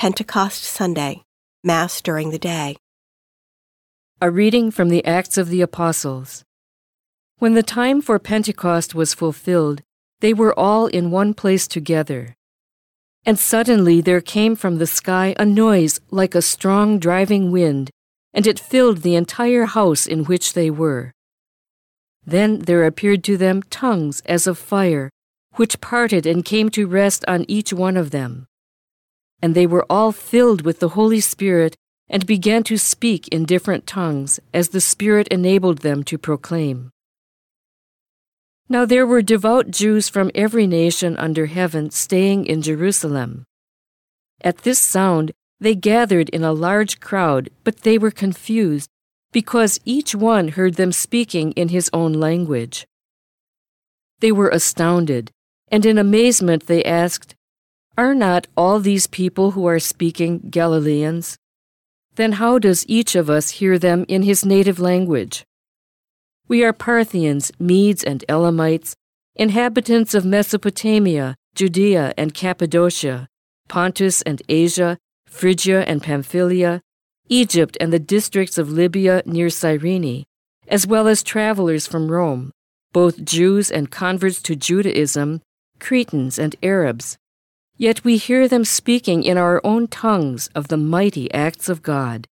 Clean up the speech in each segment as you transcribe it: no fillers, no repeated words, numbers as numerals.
Pentecost Sunday, Mass during the day. A reading from the Acts of the Apostles. When the time for Pentecost was fulfilled, they were all in one place together. And suddenly there came from the sky a noise like a strong driving wind, and it filled the entire house in which they were. Then there appeared to them tongues as of fire, which parted and came to rest on each one of them. And they were all filled with the Holy Spirit and began to speak in different tongues, as the Spirit enabled them to proclaim. Now there were devout Jews from every nation under heaven staying in Jerusalem. At this sound they gathered in a large crowd, but they were confused, because each one heard them speaking in his own language. They were astounded, and in amazement they asked, "Are not all these people who are speaking Galileans? Then how does each of us hear them in his native language? We are Parthians, Medes, and Elamites, inhabitants of Mesopotamia, Judea and Cappadocia, Pontus and Asia, Phrygia and Pamphylia, Egypt and the districts of Libya near Cyrene, as well as travelers from Rome, both Jews and converts to Judaism, Cretans and Arabs. Yet we hear them speaking in our own tongues of the mighty acts of God."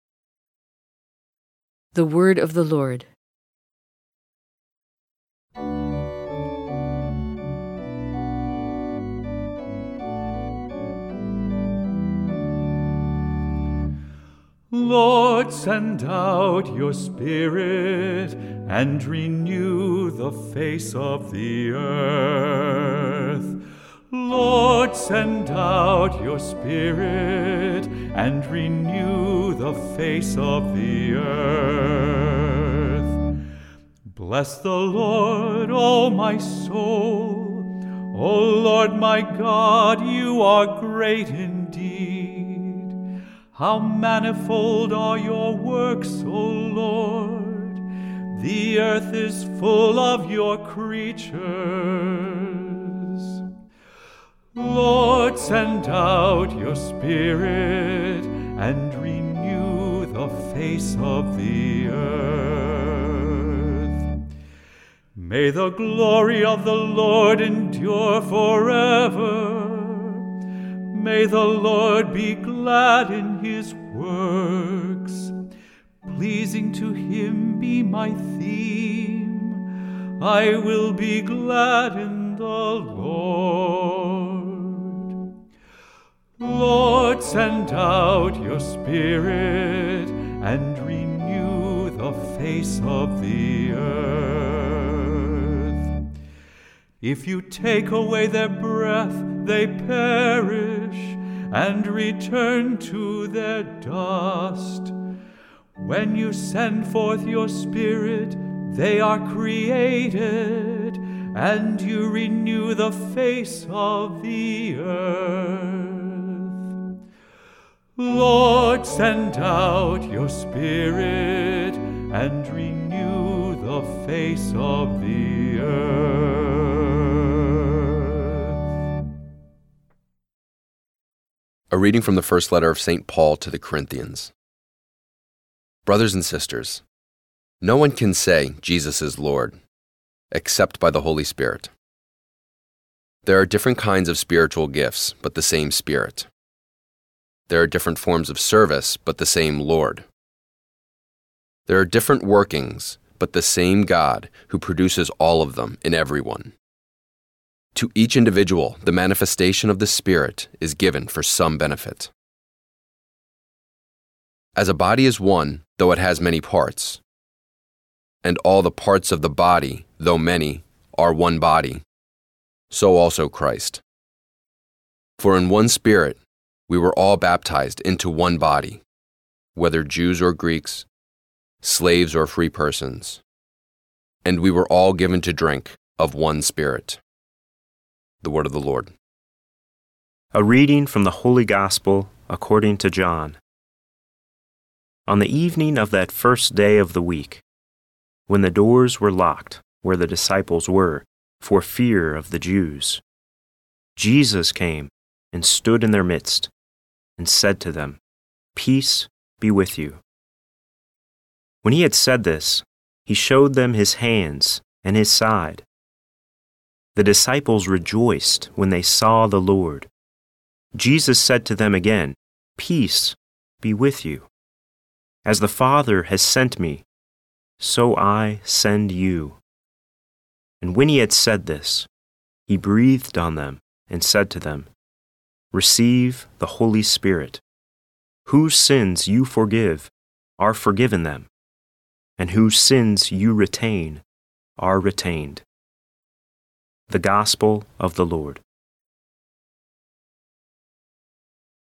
The Word of the Lord. Lord, send out your Spirit and renew the face of the earth. Lord, send out your Spirit and renew the face of the earth. Bless the Lord, O my soul. O Lord my God, you are great indeed. How manifold are your works, O Lord! The earth is full of your creatures. Lord, send out your Spirit and renew the face of the earth. May the glory of the Lord endure forever. May the Lord be glad in his works. Pleasing to him be my theme. I will be glad in the Lord. Lord, send out your Spirit and renew the face of the earth. If you take away their breath, they perish and return to their dust. When you send forth your Spirit, they are created, and you renew the face of the earth. Lord, send out your Spirit and renew the face of the earth. A reading from the first letter of St. Paul to the Corinthians. Brothers and sisters, no one can say Jesus is Lord, except by the Holy Spirit. There are different kinds of spiritual gifts, but the same Spirit. There are different forms of service, but the same Lord. There are different workings, but the same God who produces all of them in everyone. To each individual, the manifestation of the Spirit is given for some benefit. As a body is one, though it has many parts, and all the parts of the body, though many, are one body, so also Christ. For in one Spirit we were all baptized into one body, whether Jews or Greeks, slaves or free persons, and we were all given to drink of one Spirit. The word of the Lord. A reading from the Holy Gospel according to John. On the evening of that first day of the week, when the doors were locked where the disciples were, for fear of the Jews, Jesus came and stood in their midst, and said to them, "Peace be with you." When he had said this, he showed them his hands and his side. The disciples rejoiced when they saw the Lord. Jesus said to them again, "Peace be with you. As the Father has sent me, so I send you." And when he had said this, he breathed on them and said to them, "Receive the Holy Spirit. Whose sins you forgive are forgiven them, and whose sins you retain are retained." The Gospel of the Lord.